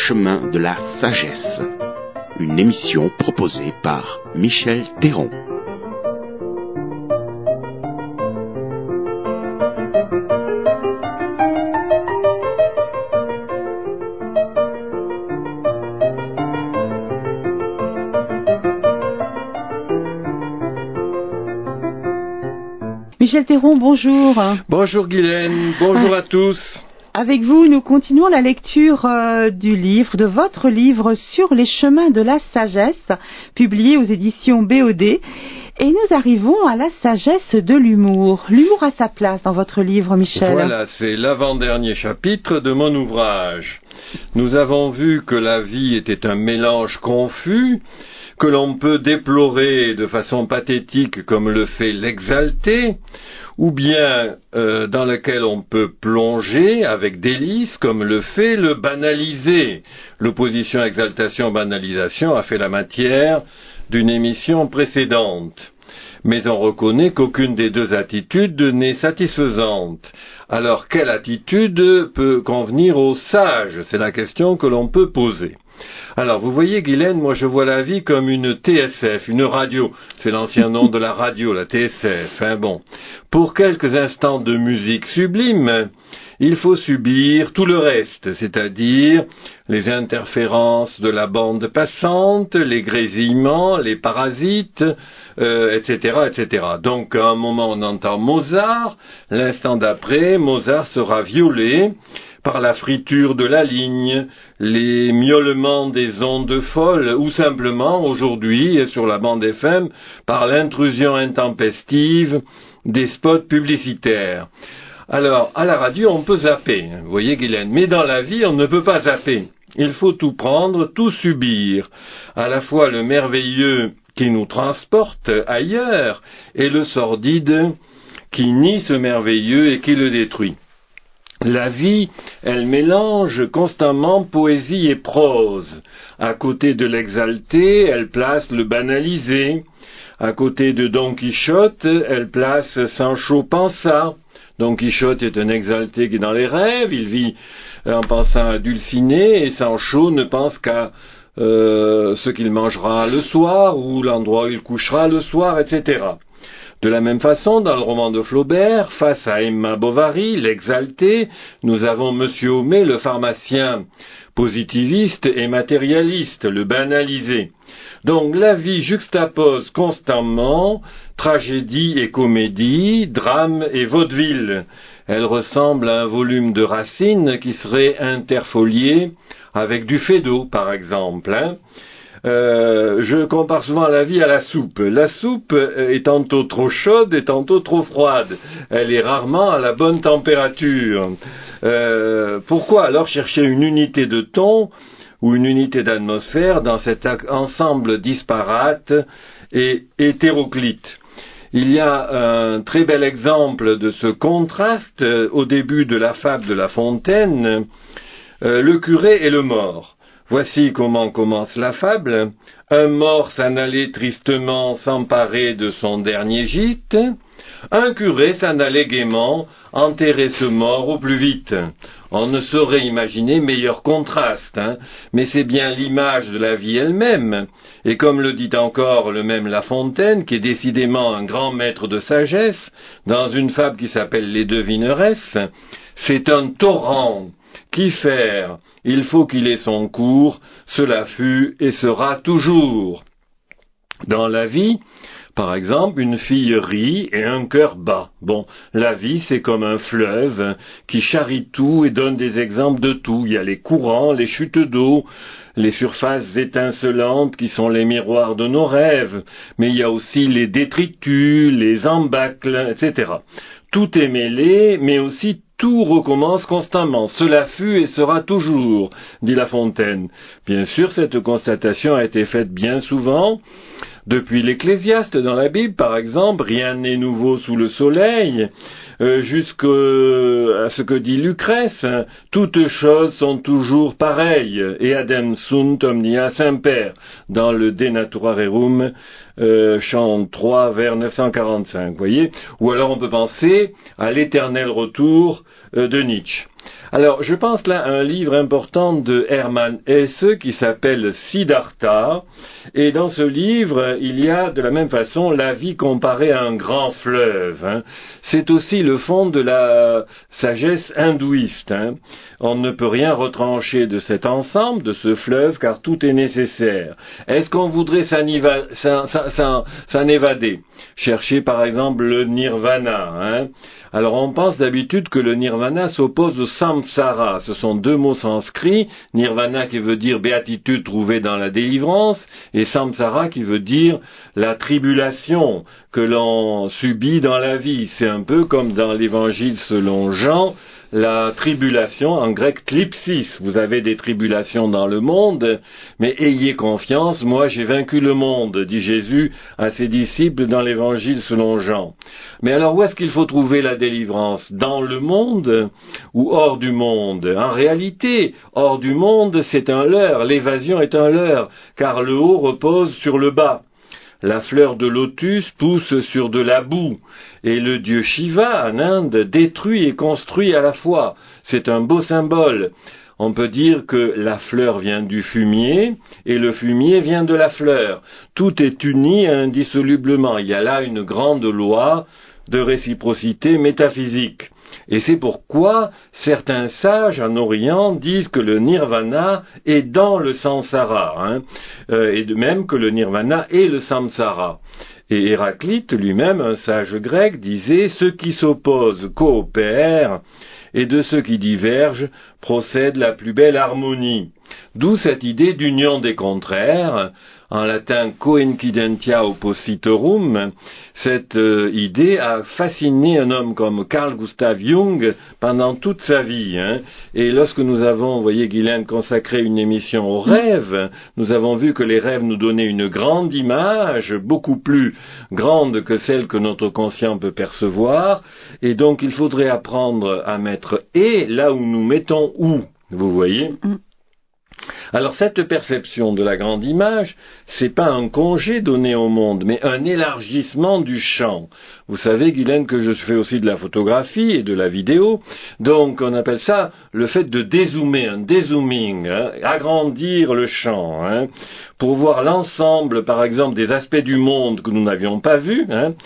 chemin de la sagesse. Une émission proposée par Michel Théron. Michel Théron, bonjour. Bonjour Guylaine, bonjour à tous. Avec vous, nous continuons la lecture de votre livre sur les chemins de la sagesse, publié aux éditions BOD. Et nous arrivons à la sagesse de l'humour. L'humour a sa place dans votre livre, Michel. Voilà, c'est l'avant-dernier chapitre de mon ouvrage. Nous avons vu que la vie était un mélange confus, que l'on peut déplorer de façon pathétique comme le fait l'exalté, ou bien dans lequel on peut plonger avec délice comme le fait le banaliser. L'opposition exaltation-banalisation a fait la matière d'une émission précédente. Mais on reconnaît qu'aucune des deux attitudes n'est satisfaisante. Alors quelle attitude peut convenir aux sages? C'est la question que l'on peut poser. Alors, vous voyez, Guylaine, moi je vois la vie comme une TSF, une radio. C'est l'ancien nom de la radio, la TSF. Bon. Pour quelques instants de musique sublime, il faut subir tout le reste, c'est-à-dire les interférences de la bande passante, les grésillements, les parasites, etc., etc. Donc, à un moment, on entend Mozart. L'instant d'après, Mozart sera violé par la friture de la ligne, les miaulements des ondes folles, ou simplement, aujourd'hui, sur la bande FM, par l'intrusion intempestive des spots publicitaires. Alors, à la radio, on peut zapper, vous voyez, Guylaine, mais dans la vie, on ne peut pas zapper. Il faut tout prendre, tout subir, à la fois le merveilleux qui nous transporte ailleurs, et le sordide qui nie ce merveilleux et qui le détruit. La vie, elle mélange constamment poésie et prose. À côté de l'exalté, elle place le banalisé. À côté de Don Quichotte, elle place Sancho Panza. Don Quichotte est un exalté qui est dans les rêves, il vit en pensant à Dulcinée, et Sancho ne pense qu'à ce qu'il mangera le soir, ou l'endroit où il couchera le soir, etc. De la même façon, dans le roman de Flaubert, face à Emma Bovary, l'exalté, nous avons Monsieur Homais, le pharmacien positiviste et matérialiste, le banalisé. Donc la vie juxtapose constamment tragédie et comédie, drame et vaudeville. Elle ressemble à un volume de Racine qui serait interfolié avec du Feydeau, par exemple. Je compare souvent la vie à la soupe. La soupe est tantôt trop chaude et tantôt trop froide. Elle est rarement à la bonne température. Pourquoi alors chercher une unité de ton ou une unité d'atmosphère dans cet ensemble disparate et hétéroclite? Il y a un très bel exemple de ce contraste au début de la fable de La Fontaine, le curé et le mort. Voici comment commence la fable. Un mort s'en allait tristement s'emparer de son dernier gîte. Un curé s'en allait gaiement enterrer ce mort au plus vite. On ne saurait imaginer meilleur contraste, mais c'est bien l'image de la vie elle-même. Et comme le dit encore le même La Fontaine, qui est décidément un grand maître de sagesse, dans une fable qui s'appelle Les Devineresses, c'est un torrent. Qu'y faire? Il faut qu'il ait son cours, cela fut et sera toujours. Dans la vie, par exemple, une fille rit et un cœur bat. Bon, la vie, c'est comme un fleuve qui charrie tout et donne des exemples de tout. Il y a les courants, les chutes d'eau, les surfaces étincelantes qui sont les miroirs de nos rêves, mais il y a aussi les détritus, les embâcles, etc. Tout est mêlé, mais aussi tout recommence constamment. Cela fut et sera toujours, dit La Fontaine. Bien sûr, cette constatation a été faite bien souvent. Depuis l'Ecclésiaste dans la Bible, par exemple, rien n'est nouveau sous le soleil, jusqu'à ce que dit Lucrèce, toutes choses sont toujours pareilles, et adem sunt omnia semper, dans le De Natura Rerum, chant 3 vers 945, voyez. Ou alors on peut penser à l'éternel retour de Nietzsche. Alors, je pense là à un livre important de Hermann Hesse qui s'appelle Siddhartha, et dans ce livre, il y a de la même façon la vie comparée à un grand fleuve. C'est aussi le fond de la sagesse hindouiste. On ne peut rien retrancher de cet ensemble, de ce fleuve, car tout est nécessaire. Est-ce qu'on voudrait s'en évader? Chercher par exemple le nirvana. Alors on pense d'habitude que le nirvana s'oppose au samsara. Ce sont deux mots sanscrits, nirvana qui veut dire béatitude trouvée dans la délivrance, et samsara qui veut dire la tribulation que l'on subit dans la vie. C'est un peu comme dans l'évangile selon Jean, la tribulation, en grec thlipsis. Vous avez des tribulations dans le monde, mais ayez confiance, moi j'ai vaincu le monde, dit Jésus à ses disciples dans l'évangile selon Jean. Mais alors où est-ce qu'il faut trouver la délivrance? Dans le monde ou hors du monde? En réalité, hors du monde, c'est un leurre, l'évasion est un leurre, car le haut repose sur le bas. La fleur de lotus pousse sur de la boue, et le dieu Shiva, en Inde, détruit et construit à la fois. C'est un beau symbole. On peut dire que la fleur vient du fumier, et le fumier vient de la fleur. Tout est uni indissolublement. Il y a là une grande loi de réciprocité métaphysique. Et c'est pourquoi certains sages en Orient disent que le nirvana est dans le samsara, et de même que le nirvana est le samsara. Et Héraclite lui-même, un sage grec, disait « Ceux qui s'opposent coopèrent, et de ceux qui divergent procède la plus belle harmonie ». D'où cette idée d'union des contraires, en latin coincidentia oppositorum. Cette idée a fasciné un homme comme Carl Gustav Jung pendant toute sa vie. Et lorsque nous avons, vous voyez Guylaine, consacré une émission aux rêves, nous avons vu que les rêves nous donnaient une grande image, beaucoup plus grande que celle que notre conscient peut percevoir, et donc il faudrait apprendre à mettre « et » là où nous mettons « ou ». Vous voyez ? Alors cette perception de la grande image, c'est pas un congé donné au monde, mais un élargissement du champ. Vous savez, Guylaine, que je fais aussi de la photographie et de la vidéo, donc on appelle ça le fait de dézoomer, un dézooming, agrandir le champ, pour voir l'ensemble, par exemple, des aspects du monde que nous n'avions pas vus,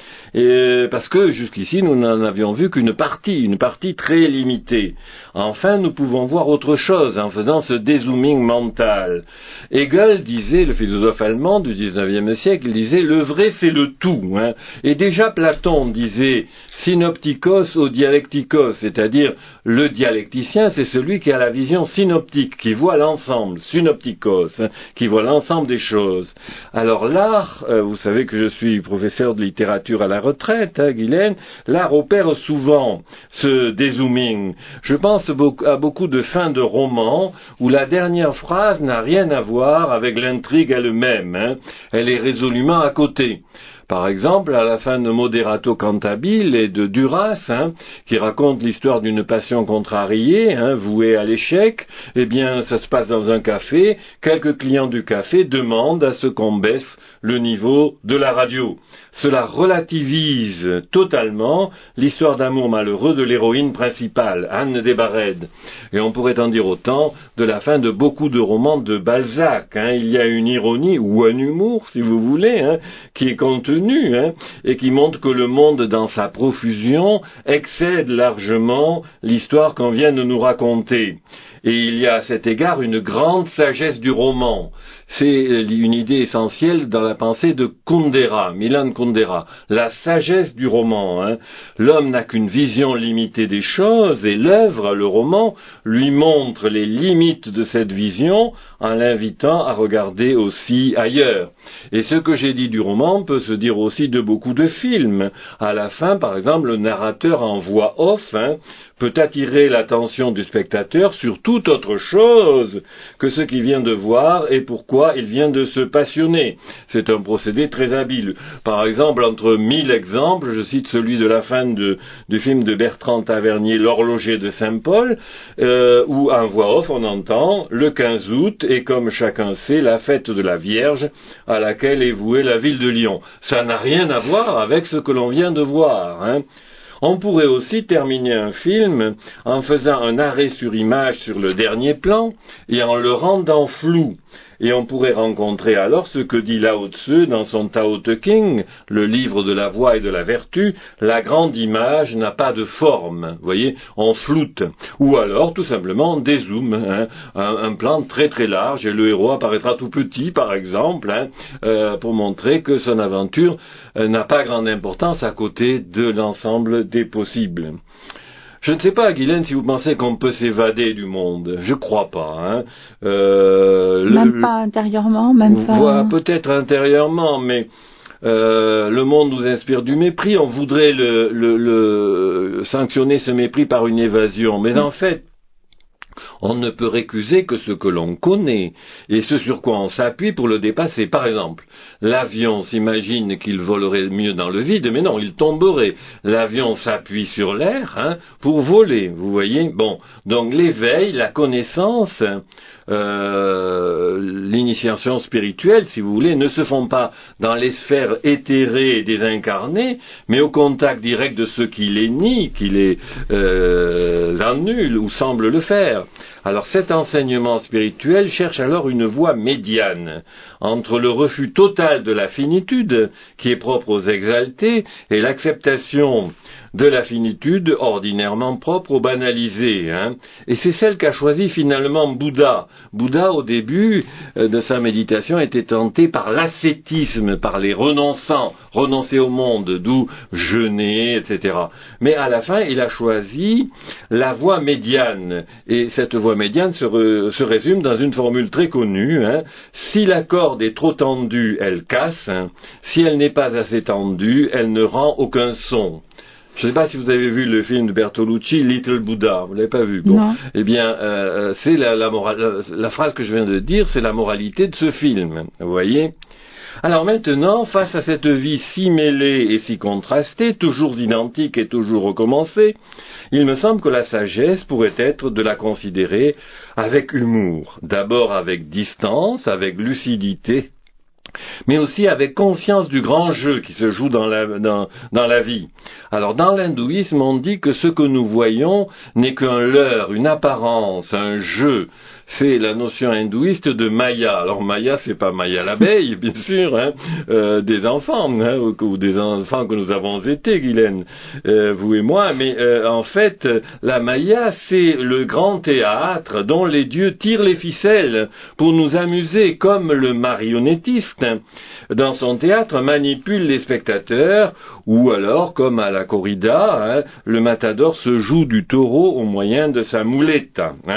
et parce que jusqu'ici nous n'en avions vu qu'une partie très limitée. Enfin, nous pouvons voir autre chose en faisant ce dézooming mental. Hegel disait, le philosophe allemand du XIXe siècle, il disait le vrai c'est le tout, et déjà Platon disait synoptikos au dialectikos, c'est-à-dire le dialecticien c'est celui qui a la vision synoptique, qui voit l'ensemble, synoptikos, qui voit l'ensemble des choses. Alors l'art, vous savez que je suis professeur de littérature à la retraite, Guylaine, l'art opère souvent ce dézooming. Je pense à beaucoup de fins de romans où la dernière phrase n'a rien à voir avec l'intrigue elle-même, elle est résolument à côté. Par exemple, à la fin de Moderato Cantabile et de Duras, qui raconte l'histoire d'une passion contrariée, vouée à l'échec, eh bien, ça se passe dans un café. Quelques clients du café demandent à ce qu'on baisse le niveau de la radio. Cela relativise totalement l'histoire d'amour malheureux de l'héroïne principale, Anne Débarède. Et on pourrait en dire autant de la fin de beaucoup de romans de Balzac. Il y a une ironie, ou un humour, si vous voulez, qui est contenu, et qui montre que le monde, dans sa profusion, excède largement l'histoire qu'on vient de nous raconter. Et il y a à cet égard une grande sagesse du roman. C'est une idée essentielle dans la pensée de Kundera, Milan Kundera, la sagesse du roman. L'homme n'a qu'une vision limitée des choses et l'œuvre, le roman, lui montre les limites de cette vision en l'invitant à regarder aussi ailleurs. Et ce que j'ai dit du roman peut se dire aussi de beaucoup de films. À la fin, par exemple, le narrateur en voix off peut attirer l'attention du spectateur sur toute autre chose que ce qu'il vient de voir et pourquoi il vient de se passionner. C'est un procédé très habile. Par exemple, entre 1000 exemples, je cite celui de la fin du film de Bertrand Tavernier, L'horloger de Saint-Paul, où en voix off on entend le 15 août et comme chacun sait, la fête de la Vierge à laquelle est vouée la ville de Lyon. Ça n'a rien à voir avec ce que l'on vient de voir. On pourrait aussi terminer un film en faisant un arrêt sur image sur le dernier plan et en le rendant flou. Et on pourrait rencontrer alors ce que dit Lao Tzu dans son Tao Te Ching, le livre de la voie et de la vertu, la grande image n'a pas de forme, vous voyez, on floute. Ou alors, tout simplement, on dézoome, un plan très très large, et le héros apparaîtra tout petit, par exemple, pour montrer que son aventure n'a pas grande importance à côté de l'ensemble des possibles. Je ne sais pas, Guylaine, si vous pensez qu'on peut s'évader du monde. Je crois pas. Même pas intérieurement, même pas... Voilà, peut-être intérieurement, mais le monde nous inspire du mépris. On voudrait le sanctionner ce mépris par une évasion. Mais en fait, on ne peut récuser que ce que l'on connaît et ce sur quoi on s'appuie pour le dépasser. Par exemple, l'avion s'imagine qu'il volerait mieux dans le vide, mais non, il tomberait. L'avion s'appuie sur l'air pour voler, vous voyez. Bon, donc l'éveil, la connaissance, l'initiation spirituelle, si vous voulez, ne se font pas dans les sphères éthérées et désincarnées, mais au contact direct de ceux qui les nient, qui les annulent ou semblent le faire. Alors cet enseignement spirituel cherche alors une voie médiane entre le refus total de la finitude, qui est propre aux exaltés, et l'acceptation de la finitude ordinairement propre aux banalisés. Et c'est celle qu'a choisie finalement Bouddha. Bouddha, au début de sa méditation, était tenté par l'ascétisme, par les renonçants, renoncer au monde, d'où jeûner, etc. Mais à la fin, il a choisi la voie médiane. Et cette voie médiane se résume dans une formule très connue. Si la corde est trop tendue, elle casse. Si elle n'est pas assez tendue, elle ne rend aucun son. Je ne sais pas si vous avez vu le film de Bertolucci, Little Buddha. Vous l'avez pas vu? Bon. Non. Eh bien, c'est la phrase que je viens de dire, c'est la moralité de ce film. Vous voyez? Alors maintenant, face à cette vie si mêlée et si contrastée, toujours identique et toujours recommencée, il me semble que la sagesse pourrait être de la considérer avec humour. D'abord avec distance, avec lucidité, mais aussi avec conscience du grand jeu qui se joue dans la vie. Alors dans l'hindouisme, on dit que ce que nous voyons n'est qu'un leurre, une apparence, un jeu. C'est la notion hindouiste de Maya. Alors Maya, c'est pas Maya l'abeille, bien sûr, des enfants, ou des enfants que nous avons été, Guylaine, vous et moi, mais en fait, la Maya, c'est le grand théâtre dont les dieux tirent les ficelles pour nous amuser, comme le marionnettiste, dans son théâtre, manipule les spectateurs, ou alors, comme à la corrida, le matador se joue du taureau au moyen de sa moulette.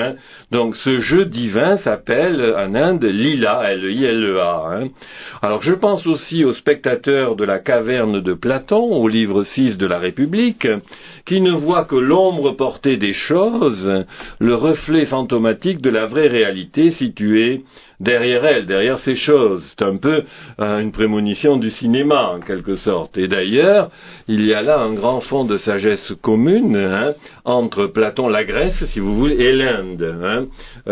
Donc ce jeu divin s'appelle en Inde Lila, L-I-L-E-A. Alors je pense aussi aux spectateurs de la caverne de Platon, au livre 6 de la République, qui ne voient que l'ombre portée des choses, le reflet fantomatique de la vraie réalité située derrière elle, derrière ces choses. C'est un peu une prémonition du cinéma, en quelque sorte. Et d'ailleurs, il y a là un grand fond de sagesse commune entre Platon, la Grèce, si vous voulez, et l'Inde.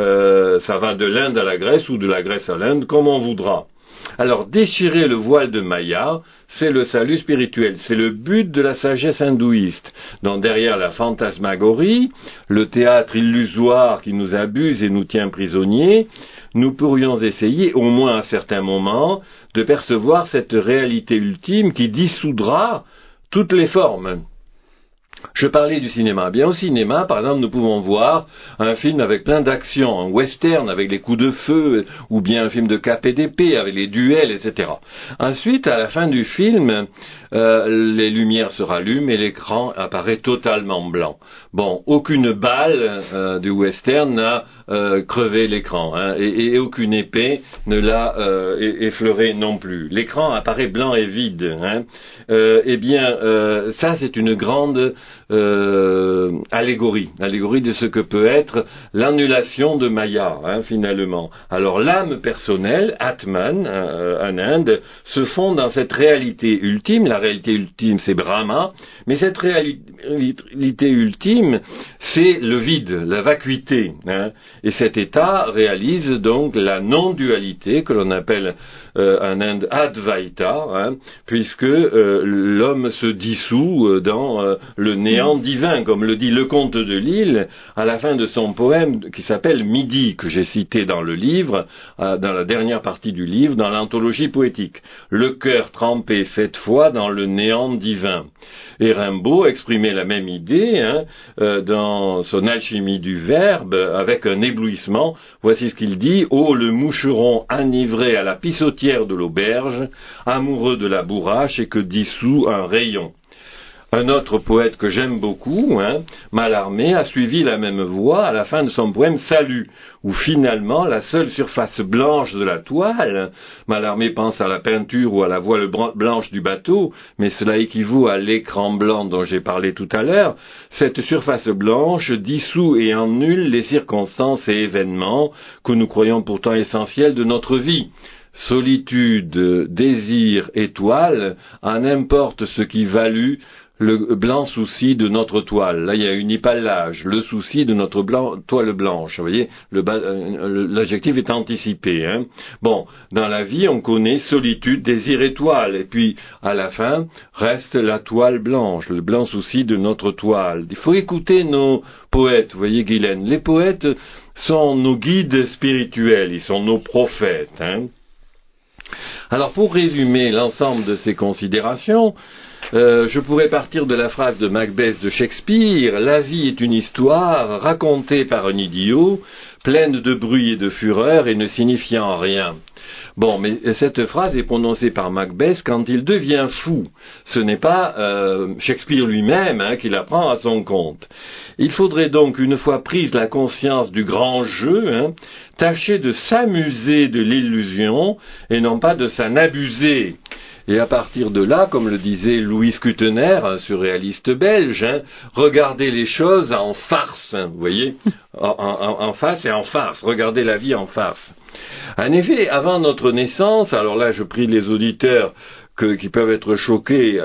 Ça va de l'Inde à la Grèce ou de la Grèce à l'Inde, comme on voudra. Alors, déchirer le voile de Maya, c'est le salut spirituel, c'est le but de la sagesse hindouiste. Donc derrière la fantasmagorie, le théâtre illusoire qui nous abuse et nous tient prisonniers, nous pourrions essayer, au moins à certains moments, de percevoir cette réalité ultime qui dissoudra toutes les formes. Je parlais du cinéma. Bien, au cinéma, par exemple, nous pouvons voir un film avec plein d'actions, un western avec les coups de feu, ou bien un film de cap et d'épée avec les duels, etc. Ensuite, à la fin du film, les lumières se rallument et l'écran apparaît totalement blanc. Bon, aucune balle du western n'a crevé l'écran, et aucune épée ne l'a effleuré non plus. L'écran apparaît blanc et vide. Ça c'est une grande allégorie de ce que peut être l'annulation de Maya, finalement. Alors l'âme personnelle, Atman, en Inde, se fond dans cette réalité ultime. La réalité ultime, c'est Brahma, mais cette réalité ultime, c'est le vide, la vacuité. Et cet état réalise donc la non-dualité que l'on appelle en Inde Advaita, hein, puisque l'homme se dissout dans le néant divin, comme le dit Lecomte de Lisle à la fin de son poème qui s'appelle Midi, que j'ai cité dans le livre, dans la dernière partie du livre, dans l'anthologie poétique. Le cœur trempé fait de foi dans le néant divin. Et Rimbaud exprimait la même idée dans son alchimie du verbe avec un éblouissement. Voici ce qu'il dit: ô le moucheron enivré à la pissotière de l'auberge, amoureux de la bourrache et que dissout un rayon. Un autre poète que j'aime beaucoup, Mallarmé, a suivi la même voie à la fin de son poème Salut, où finalement la seule surface blanche de la toile, Mallarmé pense à la peinture ou à la voile blanche du bateau, mais cela équivaut à l'écran blanc dont j'ai parlé tout à l'heure, cette surface blanche dissout et annule les circonstances et événements que nous croyons pourtant essentiels de notre vie. Solitude, désir, étoile, en importe ce qui valut le blanc souci de notre toile. Là, il y a unipallage, le souci de notre toile blanche. Vous voyez, l'adjectif est anticipé. Bon, dans la vie, on connaît solitude, désir, étoile. Et puis, à la fin, reste la toile blanche, le blanc souci de notre toile. Il faut écouter nos poètes. Vous voyez, Guylaine, les poètes sont nos guides spirituels, ils sont nos prophètes. Alors, pour résumer l'ensemble de ces considérations, je pourrais partir de la phrase de Macbeth de Shakespeare: la vie est une histoire racontée par un idiot, pleine de bruit et de fureur et ne signifiant rien. Bon, mais cette phrase est prononcée par Macbeth quand il devient fou. Ce n'est pas Shakespeare lui-même qui la prend à son compte. Il faudrait donc, une fois prise la conscience du grand jeu, tâcher de s'amuser de l'illusion et non pas de s'en abuser. Et à partir de là, comme le disait Louis Kutener, un surréaliste belge, regardez les choses en farce, vous voyez, en face et en farce, regardez la vie en farce. En effet, avant notre naissance, alors là je prie les auditeurs qui peuvent être choqués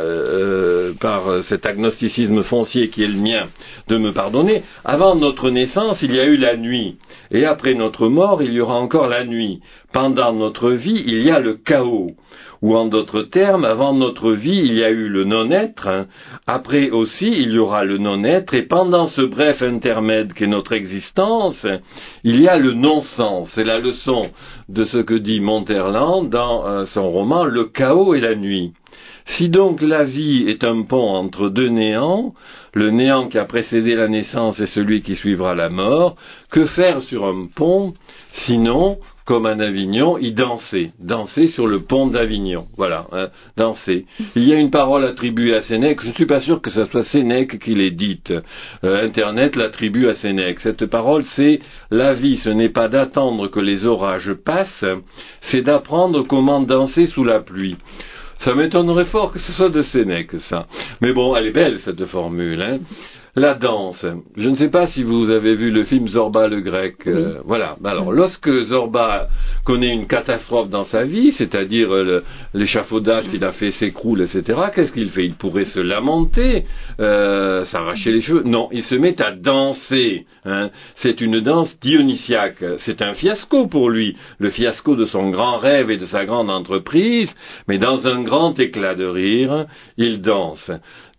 par cet agnosticisme foncier qui est le mien, de me pardonner. Avant notre naissance, il y a eu la nuit, et après notre mort, il y aura encore la nuit. Pendant notre vie, il y a le chaos. Ou en d'autres termes, avant notre vie, il y a eu le non-être, après aussi, il y aura le non-être, et pendant ce bref intermède qu'est notre existence, il y a le non-sens. C'est la leçon de ce que dit Monterland dans son roman Le chaos et la nuit. Si donc la vie est un pont entre deux néants, le néant qui a précédé la naissance et celui qui suivra la mort, que faire sur un pont, sinon, comme à Avignon, y danser sur le pont d'Avignon, voilà, danser. Il y a une parole attribuée à Sénèque, je ne suis pas sûr que ce soit Sénèque qui l'ait dite, Internet l'attribue à Sénèque. Cette parole, c'est: la vie, ce n'est pas d'attendre que les orages passent, c'est d'apprendre comment danser sous la pluie. Ça m'étonnerait fort que ce soit de Sénèque, ça. Mais bon, elle est belle, cette formule, La danse. Je ne sais pas si vous avez vu le film Zorba le Grec. Voilà. Alors, lorsque Zorba connaît une catastrophe dans sa vie, c'est-à-dire l'échafaudage qu'il a fait s'écroule, etc., qu'est-ce qu'il fait? Il pourrait se lamenter, s'arracher les cheveux. Non, il se met à danser. C'est une danse dionysiaque. C'est un fiasco pour lui, le fiasco de son grand rêve et de sa grande entreprise, mais dans un grand éclat de rire, il danse.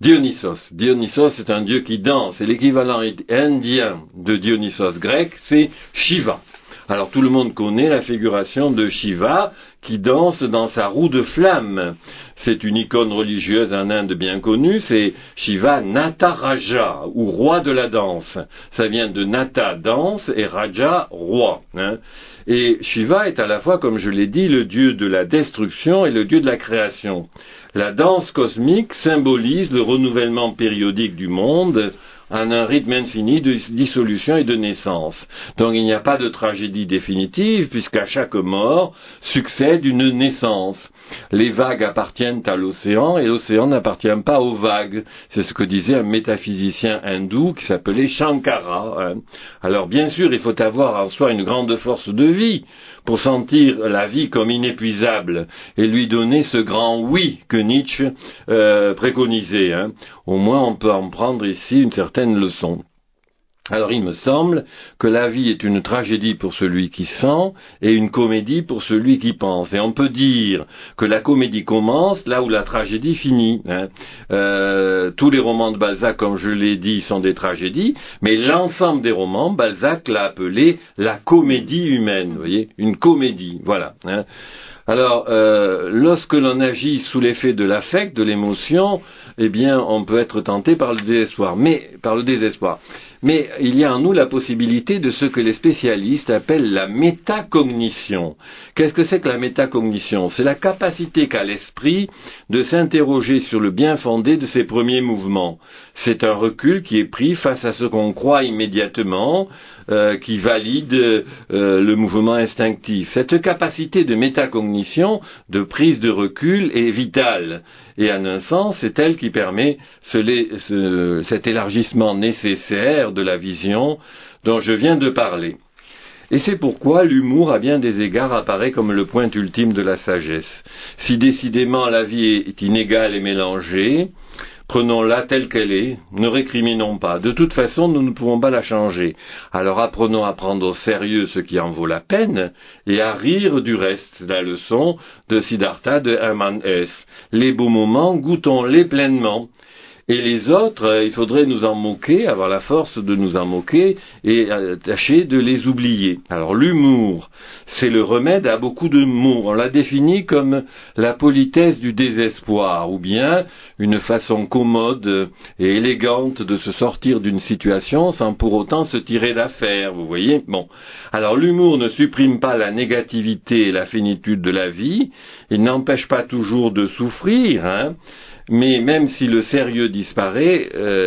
Dionysos est un dieu qui danse, et l'équivalent indien de Dionysos grec, c'est Shiva. Alors tout le monde connaît la figuration de Shiva qui danse dans sa roue de flamme. C'est une icône religieuse en Inde bien connue, c'est Shiva Nataraja, ou roi de la danse. Ça vient de Nata, danse, et Raja, roi. Et Shiva est à la fois, comme je l'ai dit, le dieu de la destruction et le dieu de la création. La danse cosmique symbolise le renouvellement périodique du monde en un rythme infini de dissolution et de naissance. Donc il n'y a pas de tragédie définitive, puisqu'à chaque mort succède une naissance. Les vagues appartiennent à l'océan, et l'océan n'appartient pas aux vagues. C'est ce que disait un métaphysicien hindou qui s'appelait Shankara. Alors bien sûr, il faut avoir en soi une grande force de vie pour sentir la vie comme inépuisable et lui donner ce grand oui que Nietzsche préconisait. Au moins on peut en prendre ici une certaine leçon. Alors il me semble que la vie est une tragédie pour celui qui sent et une comédie pour celui qui pense. Et on peut dire que la comédie commence là où la tragédie finit. Tous les romans de Balzac, comme je l'ai dit, sont des tragédies, mais l'ensemble des romans, Balzac l'a appelé la comédie humaine. Vous voyez, une comédie, voilà. Alors, lorsque l'on agit sous l'effet de l'affect, de l'émotion, eh bien, on peut être tenté par le désespoir. Mais il y a en nous la possibilité de ce que les spécialistes appellent la métacognition. Qu'est-ce que c'est que la métacognition? C'est la capacité qu'a l'esprit de s'interroger sur le bien fondé de ses premiers mouvements. C'est un recul qui est pris face à ce qu'on croit immédiatement, qui valide le mouvement instinctif. Cette capacité de métacognition, de prise de recul, est vitale. Et en un sens, c'est elle qui permet cet élargissement nécessaire de la vision dont je viens de parler. Et c'est pourquoi l'humour, à bien des égards, apparaît comme le point ultime de la sagesse. Si décidément la vie est inégale et mélangée, prenons-la telle qu'elle est, ne récriminons pas. De toute façon, nous ne pouvons pas la changer. Alors apprenons à prendre au sérieux ce qui en vaut la peine et à rire du reste. La leçon de Siddhartha de Hermann Hesse. Les beaux moments, goûtons-les pleinement. Et les autres, il faudrait nous en moquer, avoir la force de nous en moquer et tâcher de les oublier. Alors l'humour, c'est le remède à beaucoup de maux. On l'a défini comme la politesse du désespoir, ou bien une façon commode et élégante de se sortir d'une situation sans pour autant se tirer d'affaire, vous voyez. Bon, alors l'humour ne supprime pas la négativité et la finitude de la vie, il n'empêche pas toujours de souffrir, mais même si le sérieux disparaît,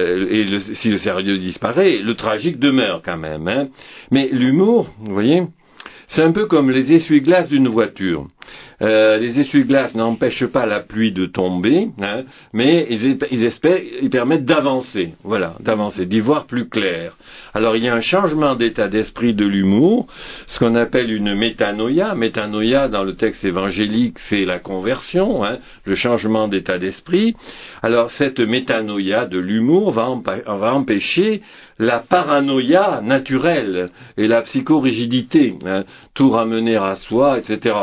si le sérieux disparaît, le tragique demeure quand même. Mais l'humour, vous voyez, c'est un peu comme les essuie-glaces d'une voiture. Les essuie-glaces n'empêchent pas la pluie de tomber, mais ils permettent d'avancer, d'y voir plus clair. Alors il y a un changement d'état d'esprit de l'humour, ce qu'on appelle une métanoïa. Métanoïa, dans le texte évangélique, c'est la conversion, le changement d'état d'esprit. Alors cette métanoïa de l'humour va empêcher la paranoïa naturelle et la psychorigidité, tout ramener à soi, etc.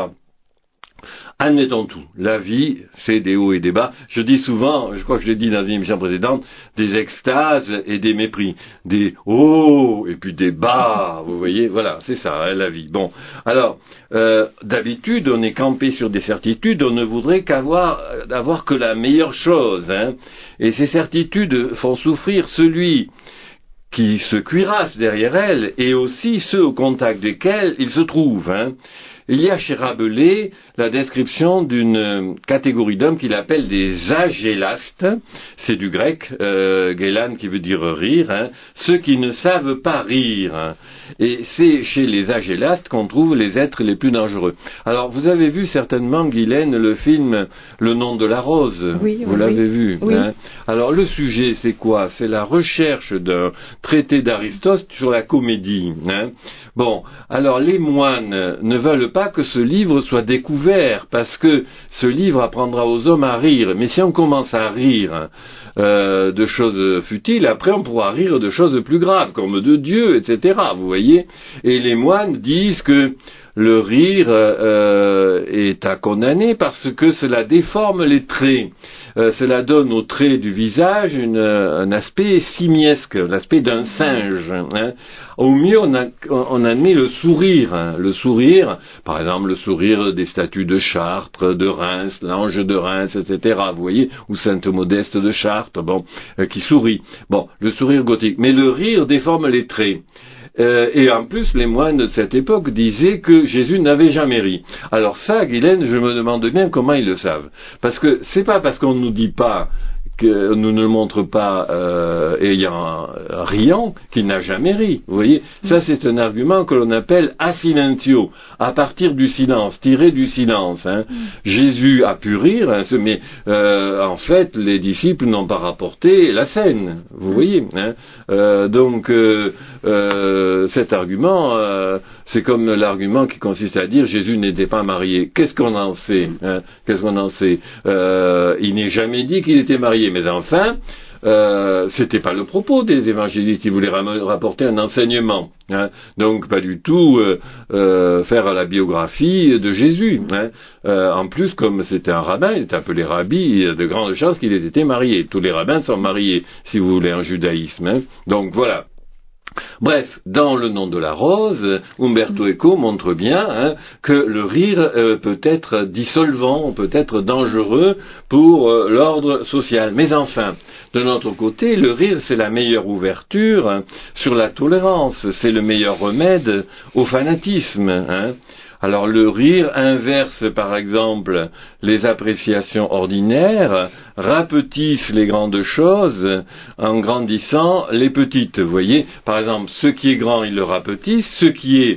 Admettons tout. La vie, c'est des hauts et des bas. Je dis souvent, je crois que je l'ai dit dans une émission précédente, des extases et des mépris. Des hauts et puis des bas. Vous voyez, voilà, c'est ça, la vie. Bon. Alors, d'habitude, on est campé sur des certitudes, on ne voudrait avoir que la meilleure chose, Et ces certitudes font souffrir celui qui se cuirasse derrière elles et aussi ceux au contact desquels ils se trouvent, Il y a chez Rabelais la description d'une catégorie d'hommes qu'il appelle des agélastes, c'est du grec, gélan qui veut dire rire, ceux qui ne savent pas rire. Et c'est chez les agélastes qu'on trouve les êtres les plus dangereux. Alors vous avez vu certainement, Guylaine, le film Le nom de la rose. Oui, vous l'avez vu. Oui. Alors le sujet c'est quoi? C'est la recherche d'un traité d'Aristote sur la comédie. Bon, alors les moines ne veulent pas que ce livre soit découvert, parce que ce livre apprendra aux hommes à rire. Mais si on commence à rire de choses futiles, après on pourra rire de choses plus graves, comme de Dieu, etc. Vous voyez? Et les moines disent que le rire est à condamner parce que cela déforme les traits. Cela donne aux traits du visage un aspect simiesque, l'aspect d'un singe. Au mieux, on admet le sourire. Le sourire, par exemple, le sourire des statues de Chartres, de Reims, l'ange de Reims, etc. Vous voyez, ou Sainte Modeste de Chartres, qui sourit. Bon, le sourire gothique. Mais le rire déforme les traits. Et en plus, les moines de cette époque disaient que Jésus n'avait jamais ri. Alors ça, Guylaine, je me demande bien comment ils le savent. Parce que c'est pas parce qu'on nous dit pas, que nous ne le montre pas riant qu'il n'a jamais ri. Vous voyez, ça c'est un argument que l'on appelle a silentio, à partir du silence, tiré du silence. Jésus a pu rire, mais en fait les disciples n'ont pas rapporté la scène. Vous voyez, donc cet argument, c'est comme l'argument qui consiste à dire Jésus n'était pas marié. Qu'est-ce qu'on en sait? Qu'est-ce qu'on en sait? Il n'est jamais dit qu'il était marié. Mais enfin, c'était pas le propos des évangélistes. Ils voulaient rapporter un enseignement. Hein. Donc pas du tout faire la biographie de Jésus. Hein. En plus, comme c'était un rabbin, il était appelé rabbi, il y a de grandes chances qu'il ait été marié. Tous les rabbins sont mariés, si vous voulez, en judaïsme. Hein. Donc voilà. Bref, dans Le nom de la rose, Umberto Eco montre bien que le rire peut être dissolvant, peut être dangereux pour l'ordre social. Mais enfin, de notre côté, le rire, c'est la meilleure ouverture sur la tolérance, c'est le meilleur remède au fanatisme. Alors le rire inverse par exemple les appréciations ordinaires, rapetisse les grandes choses en grandissant les petites. Vous voyez, par exemple, ce qui est grand il le rapetisse, ce qui est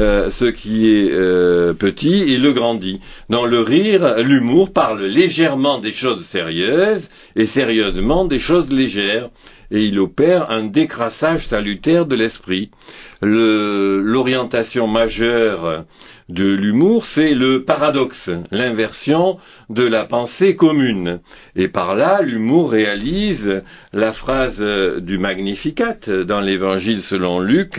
petit il le grandit. Dans le rire, l'humour parle légèrement des choses sérieuses et sérieusement des choses légères. Et il opère un décrassage salutaire de l'esprit. L'orientation majeure de l'humour, c'est le paradoxe, l'inversion de la pensée commune. Et par là, l'humour réalise la phrase du Magnificat dans l'Évangile selon Luc.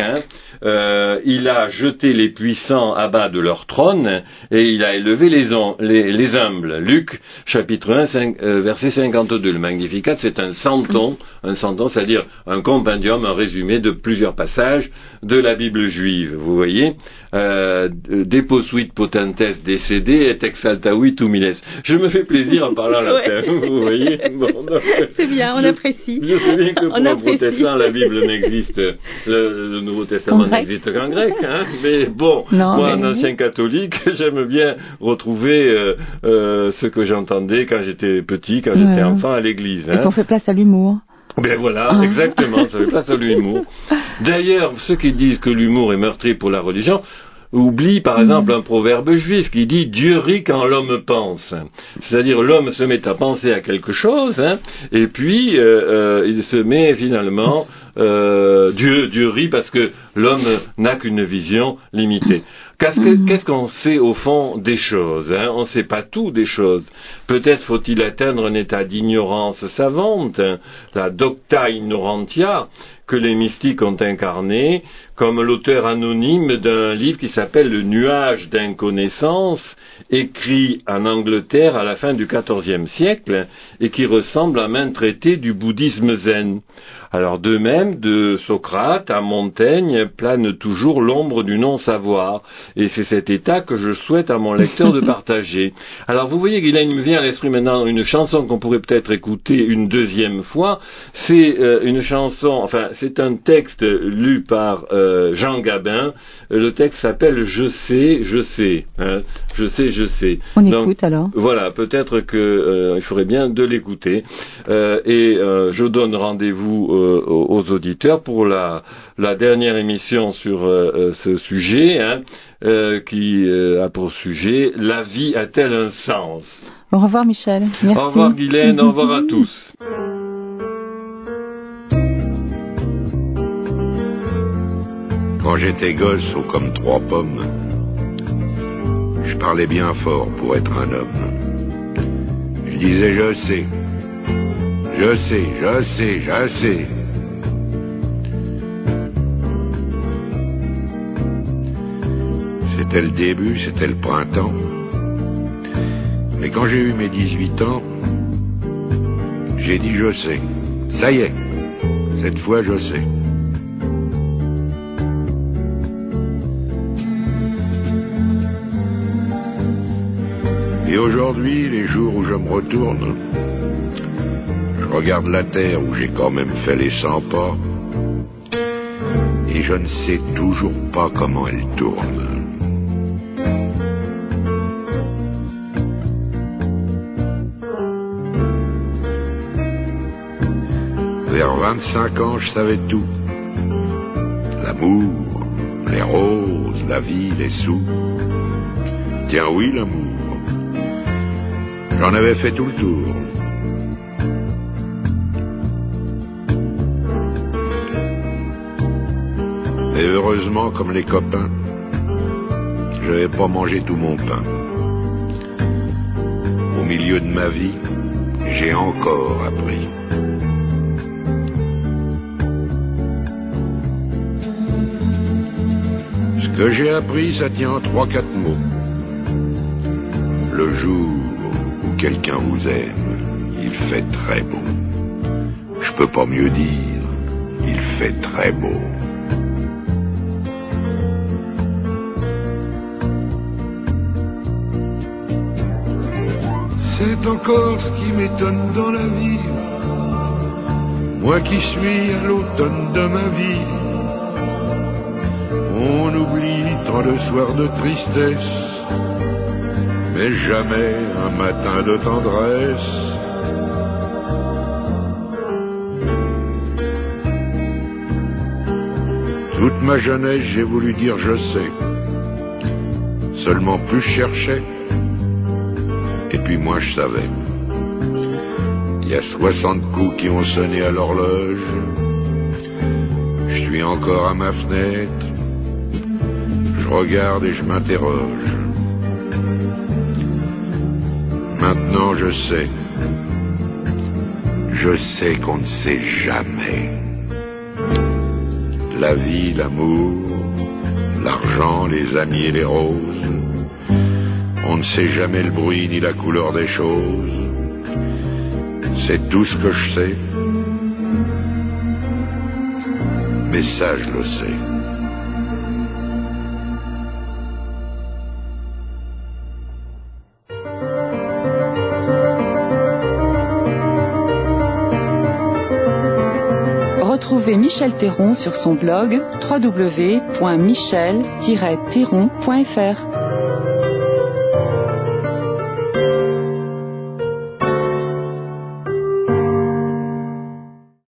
Il a jeté les puissants à bas de leur trône et il a élevé les humbles. Luc, chapitre 1, verset 52. Le Magnificat, c'est un centon, c'est-à-dire un compendium, un résumé de plusieurs passages de la Bible juive. Vous voyez, deposuit potentes décédé et exaltavit humiles. Je me fais plaisir en parlant latin, vous voyez. Bon, donc, c'est bien, on apprécie. Je sais bien que pour un protestant, la Bible n'existe, le Nouveau Testament n'existe qu'en grec, mais bon, moi, en ancien catholique, j'aime bien retrouver ce que j'entendais quand j'étais petit, quand j'étais enfant à l'église. Et qu'on fait place à l'humour. Ben voilà, exactement, ça fait place à l'humour. D'ailleurs, ceux qui disent que l'humour est meurtrier pour la religion oublient par exemple un proverbe juif qui dit « Dieu rit quand l'homme pense ». C'est-à-dire l'homme se met à penser à quelque chose, et puis il se met finalement, Dieu rit parce que l'homme n'a qu'une vision limitée. Qu'est-ce qu'on sait au fond des choses? On ne sait pas tout des choses. Peut-être faut-il atteindre un état d'ignorance savante, la docta ignorantia, que les mystiques ont incarné, comme l'auteur anonyme d'un livre qui s'appelle Le nuage d'inconnaissance, écrit en Angleterre à la fin du XIVe siècle, et qui ressemble à maint traité du bouddhisme zen. Alors de même, de Socrate à Montaigne plane toujours l'ombre du non-savoir, et c'est cet état que je souhaite à mon lecteur de partager. Alors vous voyez qu'il me vient à l'esprit maintenant une chanson qu'on pourrait peut-être écouter une deuxième fois. C'est une chanson, c'est un texte lu par Jean Gabin. Le texte s'appelle Je sais, je sais. Je sais, je sais. On écoute alors. Voilà, peut-être que il faudrait bien de l'écouter. Et je donne rendez-vous aux auditeurs pour la dernière émission sur ce sujet, qui a pour sujet « La vie a-t-elle un sens ?» Au revoir Michel. Merci. Au revoir Guylaine, au revoir à tous. Quand j'étais gosse, haut comme 3 pommes, je parlais bien fort pour être un homme. Je disais je sais, je sais, je sais, je sais. C'était le début, c'était le printemps. Mais quand j'ai eu mes 18 ans, j'ai dit je sais. Ça y est, cette fois je sais. Et aujourd'hui, les jours où je me retourne, je regarde la terre où j'ai quand même fait les 100 pas, et je ne sais toujours pas comment elle tourne. Vers 25 ans, je savais tout. L'amour, les roses, la vie, les sous. Tiens oui, l'amour. J'en avais fait tout le tour. Et heureusement, comme les copains, je n'avais pas mangé tout mon pain. Au milieu de ma vie, j'ai encore appris. Ce que j'ai appris, ça tient en 3-4 mots. Le jour où quelqu'un vous aime, il fait très beau. Je peux pas mieux dire, il fait très beau. C'est encore ce qui m'étonne dans la vie. Moi qui suis à l'automne de ma vie, on oublie tant de soirs de tristesse, mais jamais un matin de tendresse. Toute ma jeunesse, j'ai voulu dire je sais. Seulement plus je cherchais, et puis moins je savais. Il y a 60 coups qui ont sonné à l'horloge. Je suis encore à ma fenêtre. Je regarde et je m'interroge. Maintenant je sais. Je sais qu'on ne sait jamais. La vie, l'amour, l'argent, les amis et les roses. On ne sait jamais le bruit ni la couleur des choses. C'est tout ce que je sais. Mais ça, je le sais. Retrouvez Michel Théron sur son blog www.michel-théron.fr.